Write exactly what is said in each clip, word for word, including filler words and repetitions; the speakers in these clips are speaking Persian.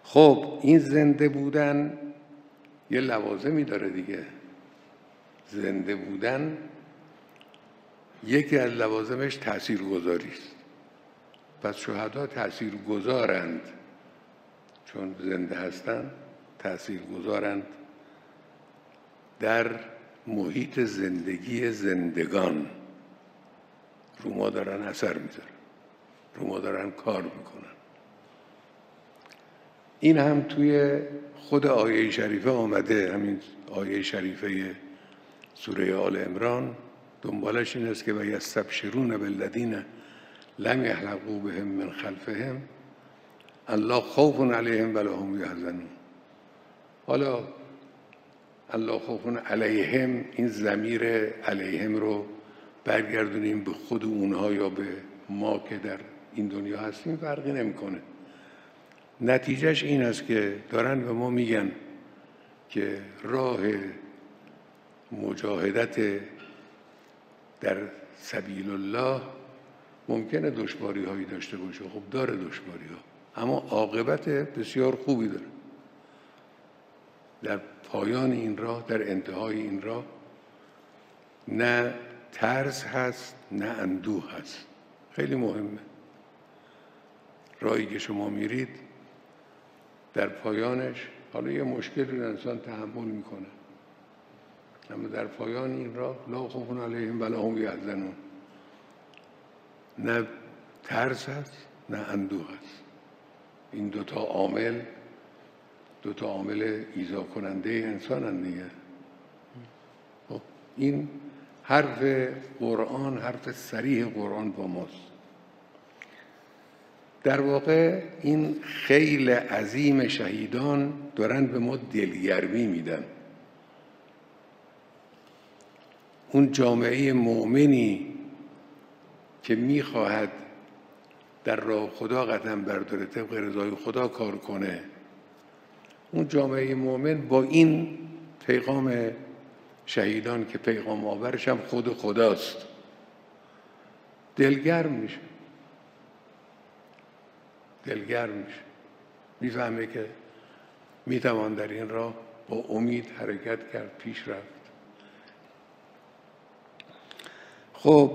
خب این زنده بودن یه لوازمی داره دیگه. زنده بودن یکی از لوازمش تاثیرگذاری است. پس شهدا تاثیرگذارند، چون زنده هستند تاثیرگذارند در محیط زندگی زندگان. رو ما دارن اثر میذارن، رو ما دارن کار میکنن. این هم توی خود آیه شریفه آمده. همین آیه شریفه سوره آل عمران دنبالش این است که و یستبشرون بالذین لم یلحقوا بهم من خلفهم الله خوف علیهم ولا هم یحزنون. حالا الله خوف علیهم، این ضمیر علیهم رو برگردونیم به خود اونها یا به ما که در این دنیا هستیم فرقی نمیکنه. نتیجهش این است که دارن به ما میگن که راه مجاهدت در سبیل الله ممکنه دشواری هایی داشته باشه. خب داره دشواری ها، اما عاقبت بسیار خوبی داره. در پایان این راه، در انتهای این راه، نه ترس هست نه اندوه هست. خیلی مهمه. راهی که شما میرید در پایانش حالا یه مشکلی رو انسان تحمل میکنه، اما در پایان این راه لا خوف علیهم ولا هم یحزنون، نه ترس هست نه اندوه هست. این دوتا عامل دوتا عامل ایذا کننده انسان هستند دیگه. خب این حرف قرآن، حرف صریح قرآن با ماست. در واقع این خیل عظیم شهیدان دارن به ما دلگرمی میدن. اون جامعه مؤمنی که میخواهد در راه خدا قدم برداره، طبق رضای خدا کار کنه، اون جامعه مؤمن با این پیغام شهیدان که پیغام آورش هم خود خداست دلگرم میشه. دلگرم میشه، میفهمه که میتوان در این راه با امید حرکت کرد، پیش رفت. خب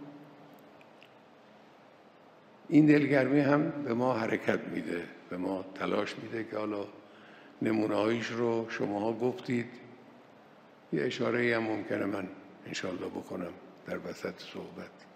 این دلگرمی هم به ما حرکت میده، به ما تلاش میده که حالا نمونه هایش رو شماها گفتید. یه اشاره هم ممکنه من انشالله بکنم در وسط صحبت.